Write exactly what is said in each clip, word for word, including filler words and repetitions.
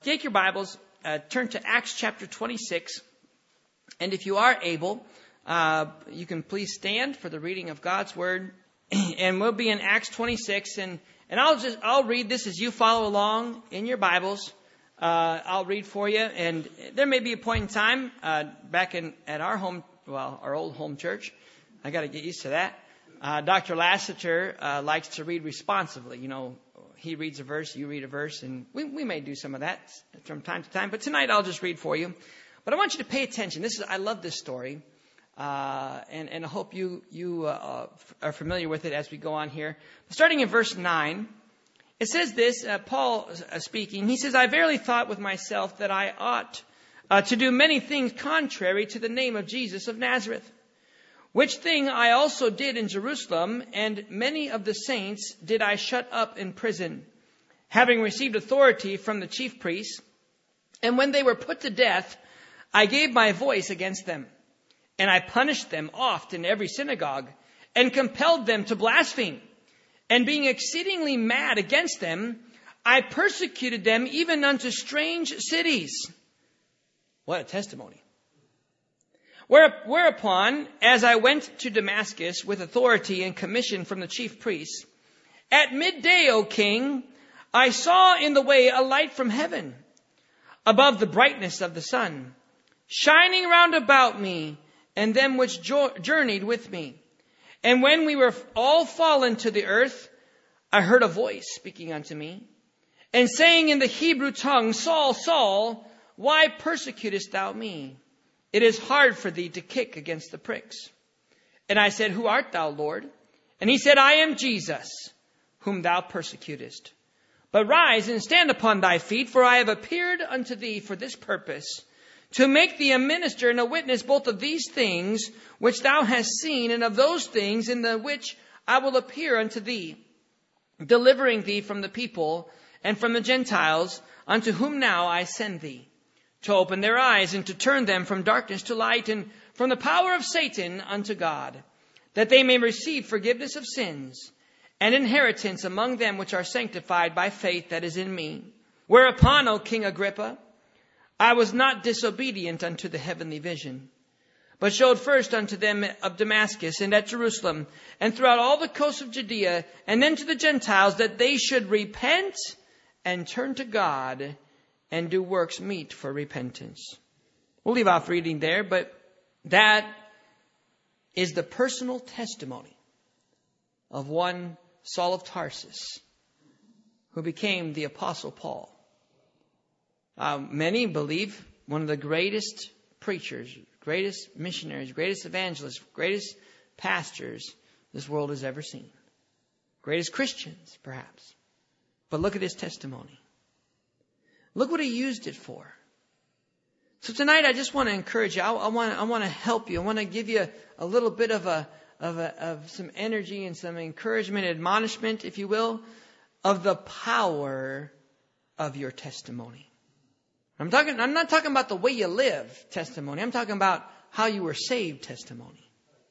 Take your Bibles, uh, turn to Acts chapter twenty-six, and if you are able, uh, you can please stand for the reading of God's Word, and we'll be in Acts twenty-six, and, and I'll just, I'll read this as you follow along in your Bibles. Uh, I'll read for you, and there may be a point in time, uh, back in, at our home, well, our old home church, I gotta get used to that. Uh, Doctor Lassiter, uh, likes to read responsively, you know. He reads a verse, you read a verse, and we, we may do some of that from time to time. But tonight I'll just read for you. But I want you to pay attention. This is I love this story, uh, and, and I hope you you uh, are familiar with it as we go on here. Starting in verse nine, it says this, uh, Paul uh, speaking. He says, I verily thought with myself that I ought uh, to do many things contrary to the name of Jesus of Nazareth. Which thing I also did in Jerusalem, and many of the saints did I shut up in prison, having received authority from the chief priests. And when they were put to death, I gave my voice against them. And I punished them oft in every synagogue, and compelled them to blaspheme. And being exceedingly mad against them, I persecuted them even unto strange cities. What a testimony. Whereupon, as I went to Damascus with authority and commission from the chief priests, at midday, O king, I saw in the way a light from heaven, above the brightness of the sun, shining round about me and them which journeyed with me. And when we were all fallen to the earth, I heard a voice speaking unto me, and saying in the Hebrew tongue, Saul, Saul, why persecutest thou me? It is hard for thee to kick against the pricks. And I said, Who art thou, Lord? And he said, I am Jesus, whom thou persecutest. But rise and stand upon thy feet, for I have appeared unto thee for this purpose, to make thee a minister and a witness both of these things which thou hast seen, and of those things in the which I will appear unto thee, delivering thee from the people and from the Gentiles, unto whom now I send thee, to open their eyes and to turn them from darkness to light and from the power of Satan unto God, that they may receive forgiveness of sins and inheritance among them which are sanctified by faith that is in me. Whereupon, O King Agrippa, I was not disobedient unto the heavenly vision, but showed first unto them of Damascus and at Jerusalem and throughout all the coasts of Judea, and then to the Gentiles, that they should repent and turn to God and do works meet for repentance. We'll leave off reading there, but that is the personal testimony of one Saul of Tarsus, who became the Apostle Paul. Uh, many believe one of the greatest preachers, greatest missionaries, greatest evangelists, greatest pastors this world has ever seen. Greatest Christians, perhaps. But look at his testimony. Look what he used it for. So tonight I just want to encourage you. I, I want I want to help you. I want to give you a, a little bit of a of a, of some energy and some encouragement, admonishment, if you will, of the power of your testimony. I'm talking I'm not talking about the way you live testimony. I'm talking about how you were saved testimony.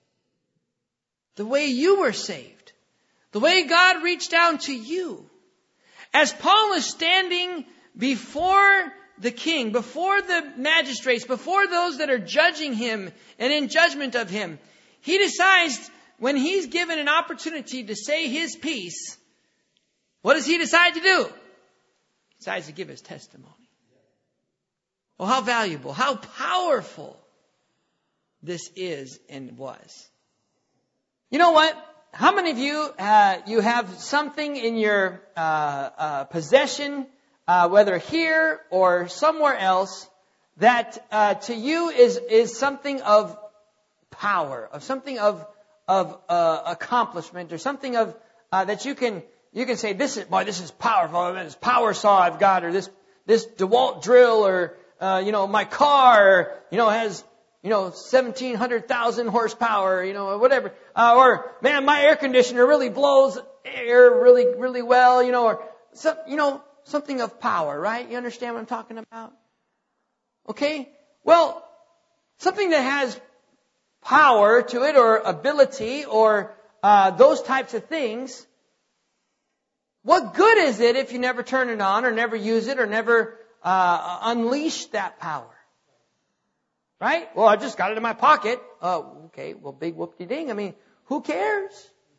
The way you were saved. The way God reached down to you. As Paul is standing before the king, before the magistrates, before those that are judging him and in judgment of him, he decides, when he's given an opportunity to say his piece, what does he decide to do? He decides to give his testimony. Well, how valuable, how powerful this is and was. You know what? How many of you, uh, you have something in your uh, uh, possession, Uh, whether here or somewhere else, that uh, to you is is something of power, of something of of uh, accomplishment, or something of uh, that you can you can say, this is boy, this is powerful. This power saw I've got, or this this DeWalt drill, or uh, you know my car, you know has you know seventeen hundred thousand horsepower, you know or whatever, uh, or man, my air conditioner really blows air really really well, you know, or some, you know. Something of power, right? You understand what I'm talking about? Okay? Well, something that has power to it, or ability, or uh, those types of things, what good is it if you never turn it on, or never use it, or never uh, unleash that power. Right? Well, I just got it in my pocket. Oh, okay. Well, big whoop-de-ding. I mean, who cares?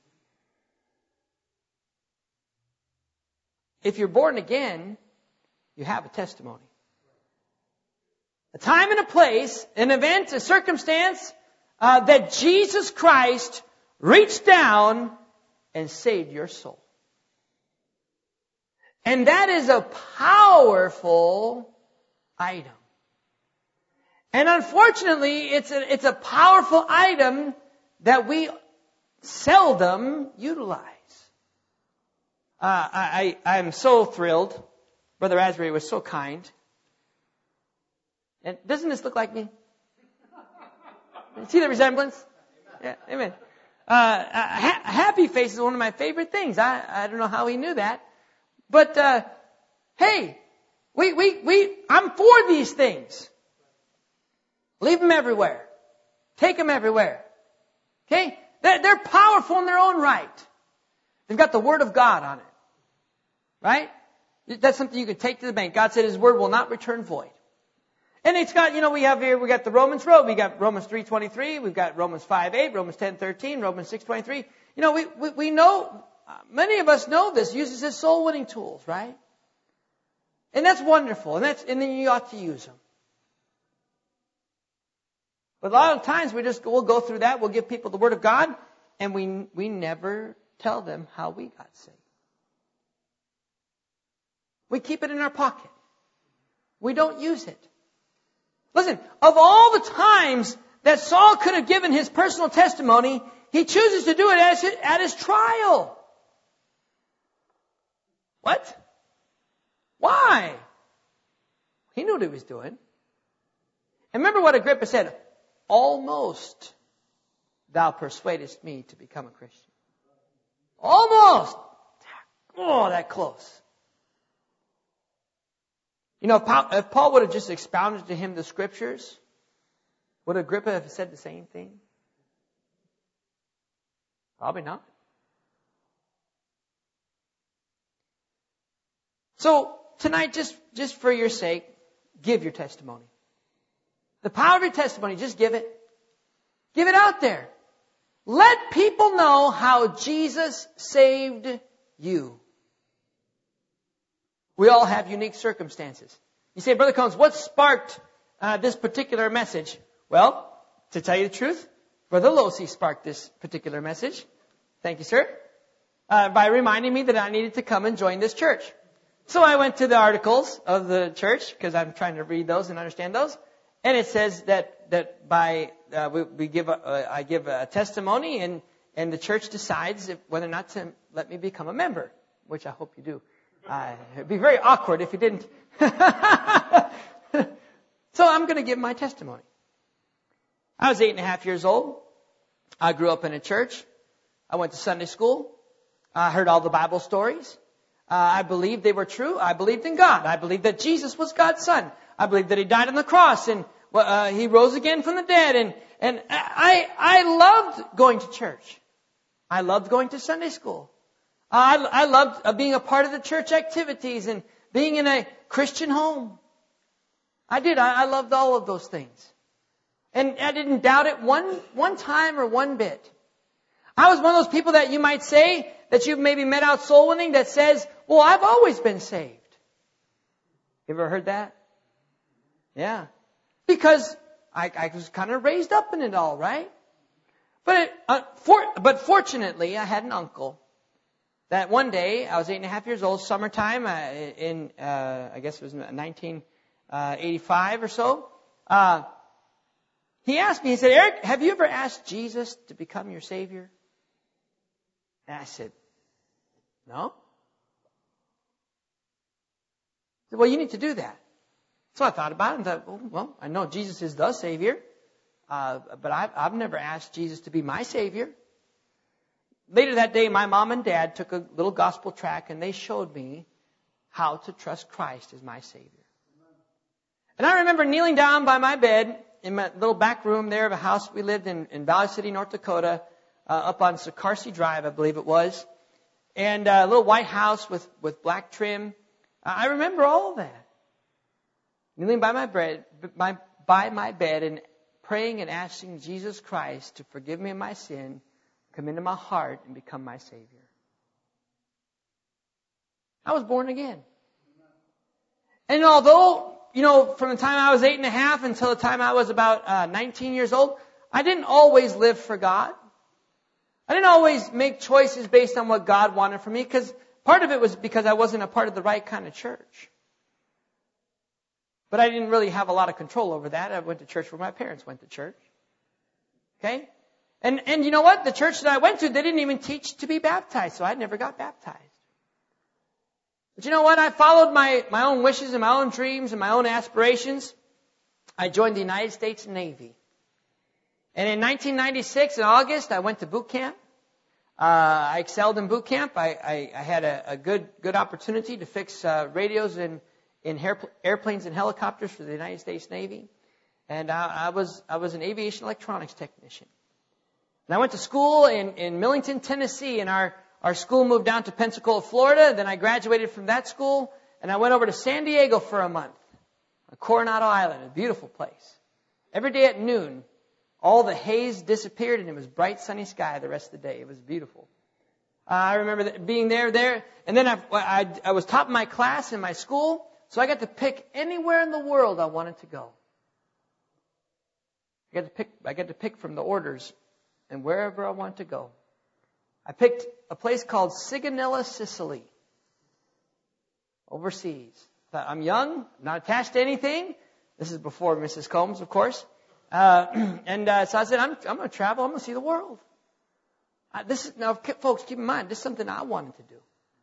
If you're born again, you have a testimony. A time and a place, an event, a circumstance uh, that Jesus Christ reached down and saved your soul. And that is a powerful item. And unfortunately, it's a, it's a powerful item that we seldom utilize. Uh, I, I, I'm so thrilled. Brother Asbury was so kind. And doesn't this look like me? See the resemblance? Yeah, amen. Uh, ha- happy face is one of my favorite things. I, I don't know how he knew that. But, uh, hey, we, we, we, I'm for these things. Leave them everywhere. Take them everywhere. Okay? They're, they're powerful in their own right. They've got the Word of God on it. Right? That's something you can take to the bank. God said His Word will not return void. And it's got, you know, we have here, we got the Romans road. We got Romans three twenty-three. We've got Romans five eight, Romans ten thirteen, Romans six twenty-three. You know, we, we, we know, many of us know this, uses as soul winning tools, right? And that's wonderful. And that's, and then you ought to use them. But a lot of times we just, we'll go through that, we'll give people the Word of God, and we, we never tell them how we got saved. We keep it in our pocket. We don't use it. Listen, of all the times that Saul could have given his personal testimony, he chooses to do it at his, at his trial. What? Why? He knew what he was doing. And remember what Agrippa said, almost thou persuadest me to become a Christian. Almost. Oh, that close. You know, if Paul, if Paul would have just expounded to him the Scriptures, would Agrippa have said the same thing? Probably not. So, tonight, just, just for your sake, give your testimony. The power of your testimony, just give it. Give it out there. Let people know how Jesus saved you. We all have unique circumstances. You say, Brother Combs, what sparked uh, this particular message? Well, to tell you the truth, Brother Losey sparked this particular message. Thank you, sir. Uh, by reminding me that I needed to come and join this church. So I went to the articles of the church, because I'm trying to read those and understand those. And it says that, that by, uh, we, we give a, uh, I give a testimony, and, and the church decides if, whether or not to let me become a member, which I hope you do. Uh, it'd be very awkward if you didn't. So I'm going to give my testimony. I was eight and a half years old. I grew up in a church. I went to Sunday school. I heard all the Bible stories. Uh, I believed they were true. I believed in God. I believed that Jesus was God's Son. I believed that He died on the cross and uh, He rose again from the dead. And, and I, I loved going to church. I loved going to Sunday school. I, I loved uh, being a part of the church activities and being in a Christian home. I did. I, I loved all of those things. And I didn't doubt it one, one time or one bit. I was one of those people that you might say that you've maybe met out soul winning that says, well, I've always been saved. You ever heard that? Yeah. Because I, I was kind of raised up in it all, right? But it, uh, for, but fortunately, I had an uncle that one day, I was eight and a half years old, summertime, uh, in, uh, I guess it was nineteen eighty-five or so. Uh, he asked me, he said, Eric, have you ever asked Jesus to become your Savior? And I said, no. He said, well, you need to do that. So I thought about it and thought, well, well I know Jesus is the Savior, uh, but I've, I've never asked Jesus to be my Savior. Later that day, my mom and dad took a little gospel tract and they showed me how to trust Christ as my Savior. And I remember kneeling down by my bed in my little back room there of a house we lived in, in Valley City, North Dakota, uh, up on Sikorsky Drive, I believe it was. And uh, a little white house with, with black trim. Uh, I remember all of that. kneeling by my bed, by, by my bed and praying and asking Jesus Christ to forgive me of my sin, come into my heart and become my Savior. I was born again. And although, you know, from the time I was eight and a half until the time I was about uh, nineteen years old, I didn't always live for God. I didn't always make choices based on what God wanted for me, because part of it was because I wasn't a part of the right kind of church. But I didn't really have a lot of control over that. I went to church where my parents went to church. Okay? And and you know what? The church that I went to, they didn't even teach to be baptized, so I never got baptized. But you know what? I followed my, my own wishes and my own dreams and my own aspirations. I joined the United States Navy. And in nineteen ninety-six, in August, I went to boot camp. Uh, I excelled in boot camp. I, I, I had a, a good good opportunity to fix uh, radios in, in airplanes and helicopters for the United States Navy. And I, I was I was an aviation electronics technician. And I went to school in, in Millington, Tennessee, and our Our school moved down to Pensacola, Florida. Then I graduated from that school, and I went over to San Diego for a month, on Coronado Island, a beautiful place. Every day at noon, all the haze disappeared, and it was bright, sunny sky the rest of the day. It was beautiful. Uh, I remember that being there, there, and then I, I, I was top of my class in my school, so I got to pick anywhere in the world I wanted to go. I got to pick. I got to pick from the orders, and wherever I wanted to go. I picked a place called Sigonella, Sicily, overseas. I thought, I'm young, not attached to anything. This is before Missus Combs, of course. Uh, and uh, so I said, I'm, I'm going to travel. I'm going to see the world. Uh, this is, now, folks, keep in mind, this is something I wanted to do.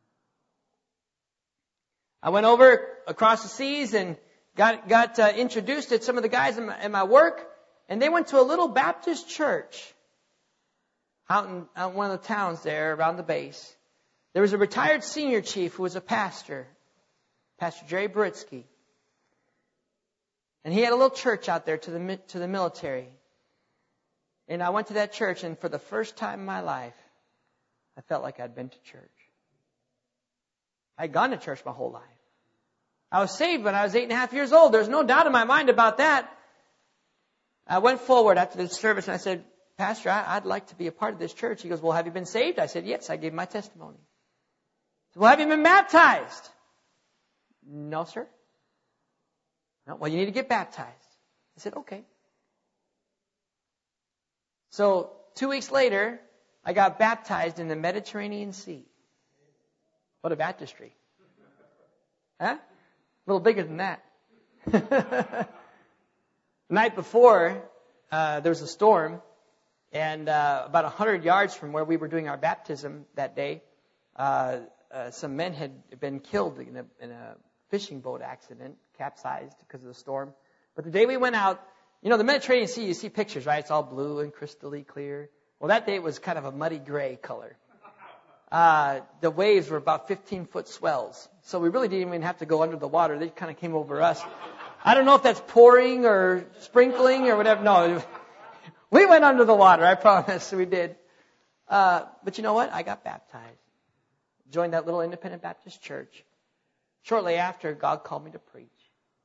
I went over across the seas and got got uh, introduced to some of the guys in my, in my work, and they went to a little Baptist church out in, out in one of the towns there around the base. There was a retired senior chief who was a pastor, Pastor Jerry Britsky. And he had a little church out there to the to the military. And I went to that church, and for the first time in my life, I felt like I'd been to church. I'd gone to church my whole life. I was saved when I was eight and a half years old. There's no doubt in my mind about that. I went forward after the service, and I said, Pastor, I'd like to be a part of this church. He goes, well, have you been saved? I said, yes, I gave my testimony. He said, well, have you been baptized? No, sir. No, well, you need to get baptized. I said, okay. So two weeks later, I got baptized in the Mediterranean Sea. What a baptistry. Huh? A little bigger than that. The night before, uh, there was a storm. And uh, about one hundred yards from where we were doing our baptism that day, uh, uh, some men had been killed in a, in a fishing boat accident, capsized because of the storm. But the day we went out, you know, the Mediterranean Sea, you see pictures, right? It's all blue and crystally clear. Well, that day it was kind of a muddy gray color. Uh, the waves were about fifteen-foot swells. So we really didn't even have to go under the water. They kind of came over us. I don't know if that's pouring or sprinkling or whatever. No, we went under the water, I promise. We did. Uh, but you know what? I got baptized. Joined that little independent Baptist church. Shortly after, God called me to preach.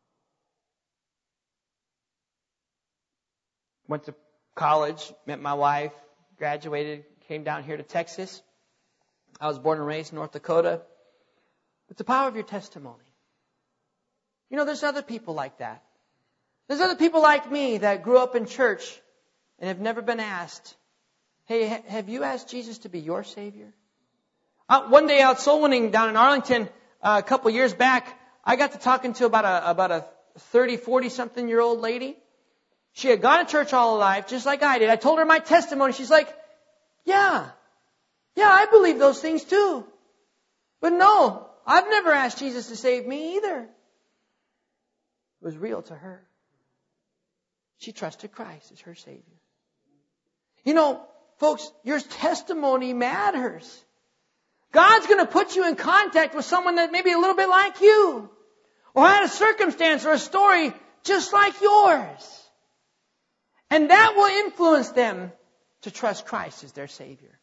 Went to college, met my wife, graduated, came down here to Texas. I was born and raised in North Dakota. It's the power of your testimony. You know, there's other people like that. There's other people like me that grew up in church and have never been asked, hey, ha- have you asked Jesus to be your Savior? Uh, one day out soul winning down in Arlington uh, a couple years back, I got to talking to about a about a thirty, forty-something year old lady. She had gone to church all her life, just like I did. I told her my testimony. She's like, yeah, yeah, I believe those things too. But no, I've never asked Jesus to save me either. It was real to her. She trusted Christ as her Savior. You know, folks, your testimony matters. God's going to put you in contact with someone that may be a little bit like you, or had a circumstance or a story just like yours. And that will influence them to trust Christ as their Savior.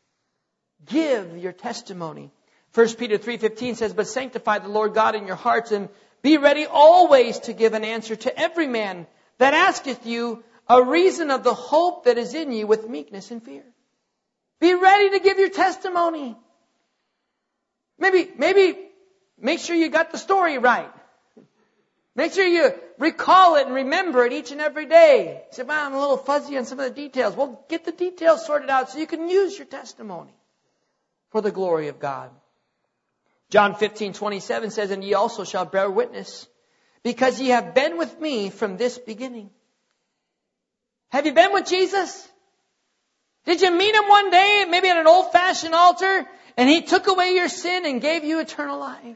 Give your testimony. First Peter three fifteen says, but sanctify the Lord God in your hearts and Be ready always to give an answer to every man that asketh you a reason of the hope that is in you with meekness and fear. Be ready to give your testimony. Maybe, maybe make sure you got the story right. Make sure you recall it and remember it each and every day. You say, well, I'm a little fuzzy on some of the details. Well, get the details sorted out so you can use your testimony for the glory of God. John fifteen twenty-seven says, and ye also shall bear witness, because ye have been with me from this beginning. Have you been with Jesus? Did you meet Him one day, maybe at an old-fashioned altar, and He took away your sin and gave you eternal life?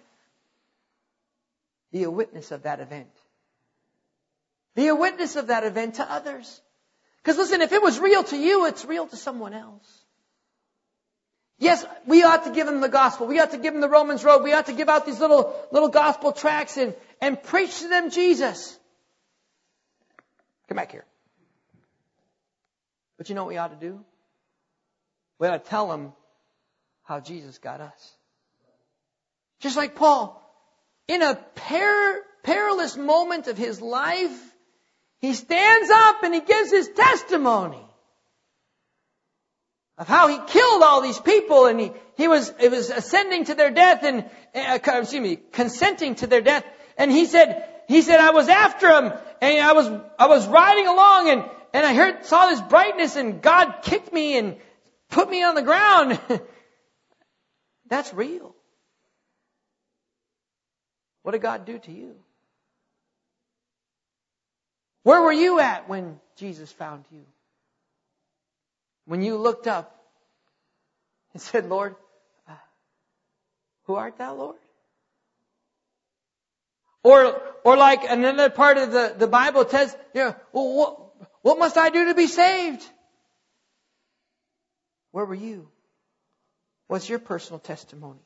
Be a witness of that event. Be a witness of that event to others. Because listen, if it was real to you, it's real to someone else. Yes, we ought to give them the gospel. We ought to give them the Romans Road. We ought to give out these little, little gospel tracts and, and preach to them Jesus. Come back here. But you know what we ought to do? We ought to tell them how Jesus got us. Just like Paul. In a per- perilous moment of his life, he stands up and he gives his testimony of how he killed all these people, and he, he was, it was ascending to their death and, uh, excuse me, consenting to their death. And he said, he said, I was after him and I was, I was riding along and, and I heard, saw this brightness and God kicked me and put me on the ground. That's real. What did God do to you? Where were you at when Jesus found you? When you looked up and said, Lord, uh, who art thou, Lord? Or, or like another part of the, the Bible says, you know, well, what, what must I do to be saved? Where were you? What's your personal testimony?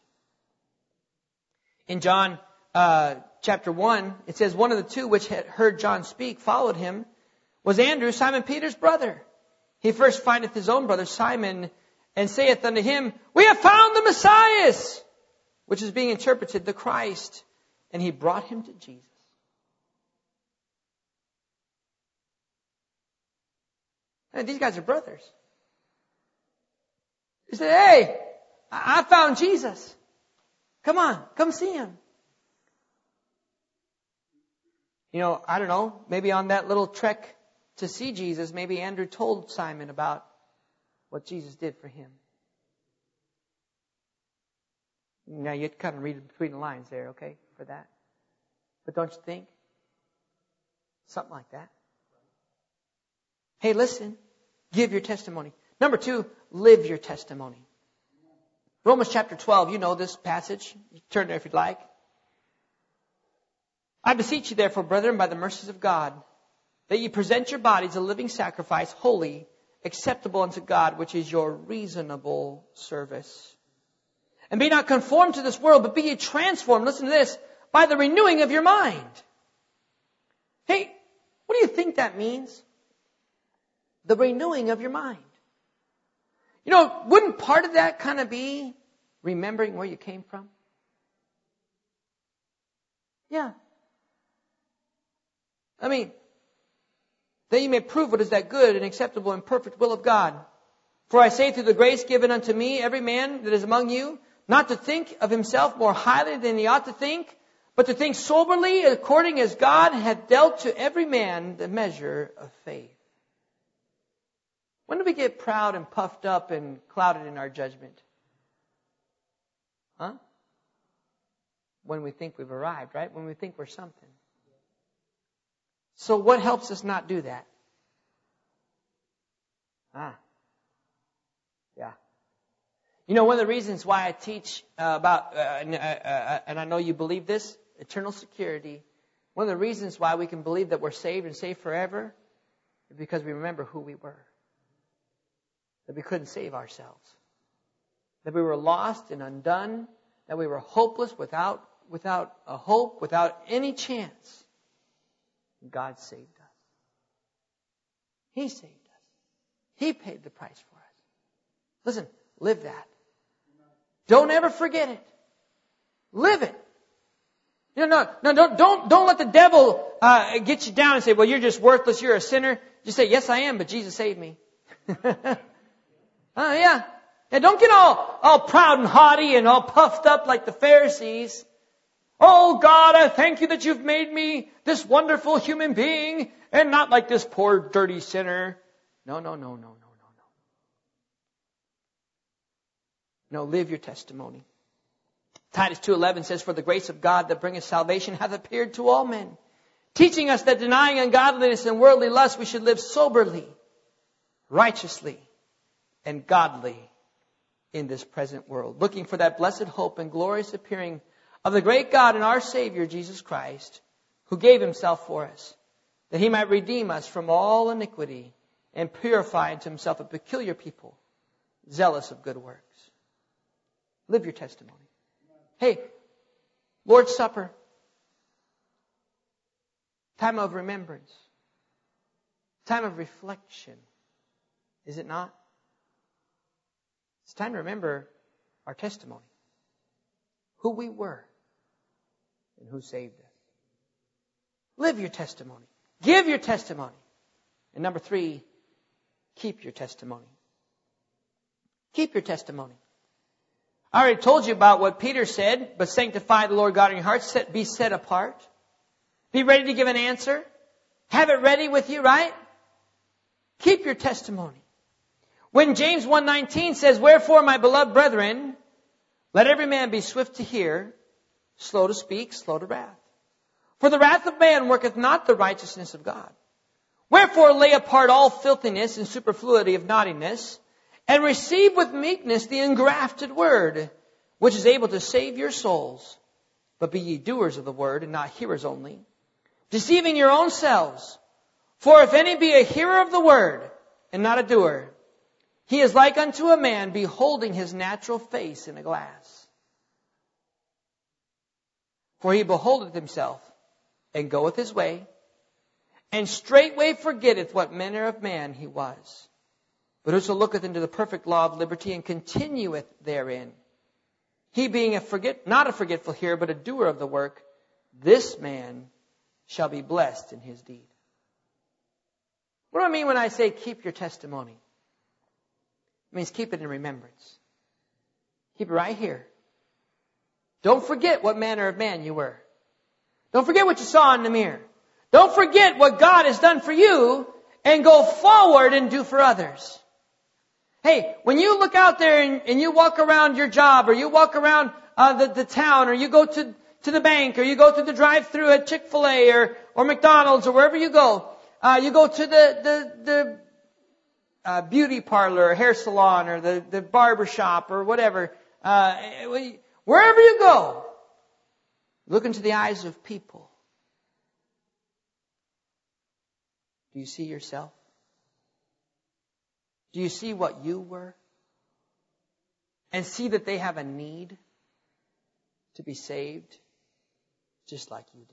In John uh, chapter one, it says, one of the two which had heard John speak followed him was Andrew, Simon Peter's brother. He first findeth his own brother Simon and saith unto him, we have found the Messiah, which is being interpreted the Christ. And he brought him to Jesus. And these guys are brothers. He said, hey, I found Jesus. Come on, come see him. You know, I don't know, maybe on that little trek to see Jesus, maybe Andrew told Simon about what Jesus did for him. Now, you kind of read it between the lines there, okay, for that. But don't you think? Something like that. Hey, listen, give your testimony. Number two, live your testimony. Romans chapter twelve, you know this passage. You turn there if you'd like. I beseech you therefore, brethren, by the mercies of God, that ye present your bodies a living sacrifice, holy, acceptable unto God, which is your reasonable service. And be not conformed to this world, but be ye transformed, listen to this, by the renewing of your mind. Hey, what do you think that means? The renewing of your mind. You know, wouldn't part of that kind of be remembering where you came from? Yeah. I mean, that you may prove what is that good and acceptable and perfect will of God. For I say through the grace given unto me, every man that is among you, not to think of himself more highly than he ought to think, but to think soberly according as God hath dealt to every man the measure of faith. When do we get proud and puffed up and clouded in our judgment? Huh? When we think we've arrived, right? When we think we're something. So what helps us not do that? Ah. Yeah. You know, one of the reasons why I teach uh, about, uh, and, uh, uh, and I know you believe this, eternal security, one of the reasons why we can believe that we're saved and saved forever is because we remember who we were. That we couldn't save ourselves. That we were lost and undone. That we were hopeless, without, without a hope, without any chance. God saved us. He saved us. He paid the price for us. Listen, live that. Don't ever forget it. Live it. You know, no, no, don't, don't, don't let the devil uh, get you down and say, well, you're just worthless, you're a sinner. Just say, yes, I am, but Jesus saved me. uh, yeah. Yeah, don't get all, all proud and haughty and all puffed up like the Pharisees. Oh, God, I thank you that you've made me this wonderful human being and not like this poor, dirty sinner. No, no, no, no, no, no, no. No, live your testimony. Titus two eleven says, for the grace of God that bringeth salvation hath appeared to all men, teaching us that denying ungodliness and worldly lust, we should live soberly, righteously, and godly in this present world, looking for that blessed hope and glorious appearing of the great God and our Savior, Jesus Christ, who gave himself for us, that he might redeem us from all iniquity and purify unto himself a peculiar people, zealous of good works. Live your testimony. Hey, Lord's Supper, time of remembrance, time of reflection, is it not? It's time to remember our testimony, who we were, and who saved us. Live your testimony. Give your testimony. And number three, keep your testimony. Keep your testimony. I already told you about what Peter said, but sanctify the Lord God in your hearts, set, be set apart. Be ready to give an answer. Have it ready with you, right? Keep your testimony. When James one nineteen says, wherefore, my beloved brethren, let every man be swift to hear, slow to speak, slow to wrath. For the wrath of man worketh not the righteousness of God. Wherefore lay apart all filthiness and superfluity of naughtiness, and receive with meekness the engrafted word, which is able to save your souls. But be ye doers of the word, and not hearers only, deceiving your own selves. For if any be a hearer of the word, and not a doer, he is like unto a man beholding his natural face in a glass. For he beholdeth himself, and goeth his way, and straightway forgetteth what manner of man he was. But whoso looketh into the perfect law of liberty, and continueth therein, he being a forget, not a forgetful hearer, but a doer of the work, this man shall be blessed in his deed. What do I mean when I say keep your testimony? It means keep it in remembrance. Keep it right here. Don't forget what manner of man you were. Don't forget what you saw in the mirror. Don't forget what God has done for you, and go forward and do for others. Hey, when you look out there and, and you walk around your job, or you walk around uh, the, the town, or you go to, to the bank, or you go to the drive-thru at Chick-fil-A or, or McDonald's, or wherever you go, uh, you go to the, the, the uh, beauty parlor or hair salon or the, the barber shop or whatever, uh, wherever you go, look into the eyes of people. Do you see yourself? Do you see what you were? And see that they have a need to be saved just like you did.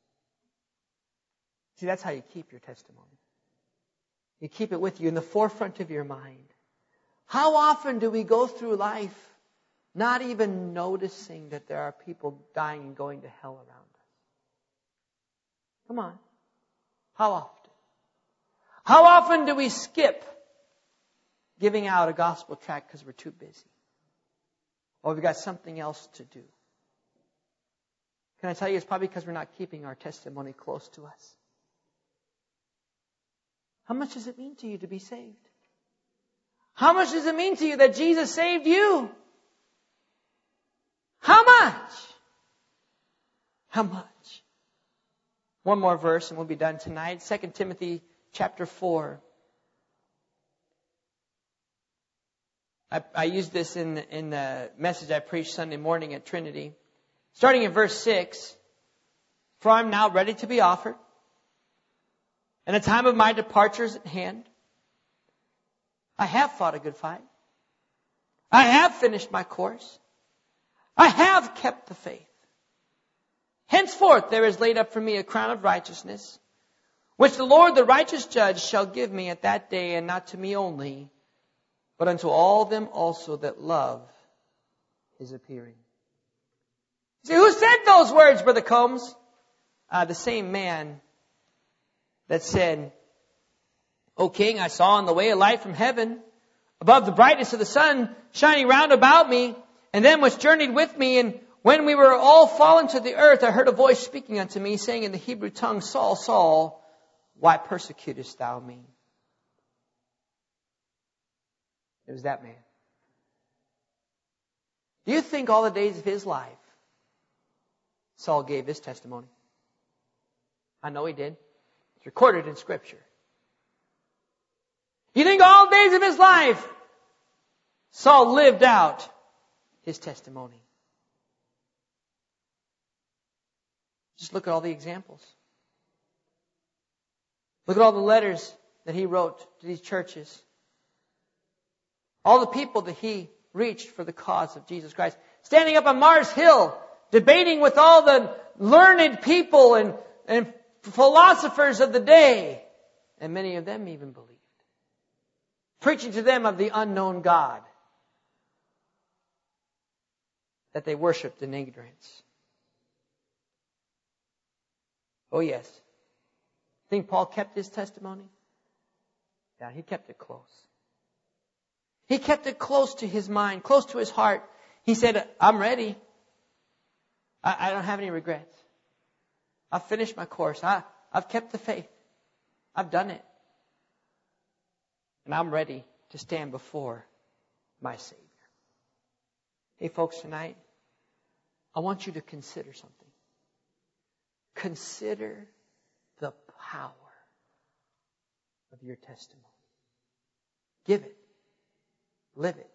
See, that's how you keep your testimony. You keep it with you in the forefront of your mind. How often do we go through life not even noticing that there are people dying and going to hell around us? Come on. How often? How often do we skip giving out a gospel tract because we're too busy? Or we've got something else to do? Can I tell you, it's probably because we're not keeping our testimony close to us. How much does it mean to you to be saved? How much does it mean to you that Jesus saved you? How much? How much? One more verse and we'll be done tonight. Second Timothy chapter four. I, I used this in, in the message I preached Sunday morning at Trinity. Starting in verse six. For I am now ready to be offered, and the time of my departure is at hand. I have fought a good fight. I have finished my course. I have kept the faith. Henceforth there is laid up for me a crown of righteousness, which the Lord, the righteous judge, shall give me at that day, and not to me only, but unto all them also that love his appearing. You say, who said those words, Brother Combs? Uh, the same man that said, O king, I saw on the way a light from heaven, above the brightness of the sun, shining round about me, and them which journeyed with me. And when we were all fallen to the earth, I heard a voice speaking unto me, saying in the Hebrew tongue, Saul, Saul, why persecutest thou me? It was that man. Do you think all the days of his life, Saul gave this testimony? I know he did. It's recorded in Scripture. You think all the days of his life, Saul lived out his testimony? Just look at all the examples. Look at all the letters that he wrote to these churches. All the people that he reached for the cause of Jesus Christ. Standing up on Mars Hill, debating with all the learned people and, and philosophers of the day. And many of them even believed. Preaching to them of the unknown God that they worshipped in ignorance. Oh yes. Think Paul kept his testimony? Yeah, he kept it close. He kept it close to his mind, close to his heart. He said, I'm ready. I, I don't have any regrets. I've finished my course. I, I've kept the faith. I've done it. And I'm ready to stand before my Savior. Hey folks, tonight, I want you to consider something. Consider the power of your testimony. Give it. Live it.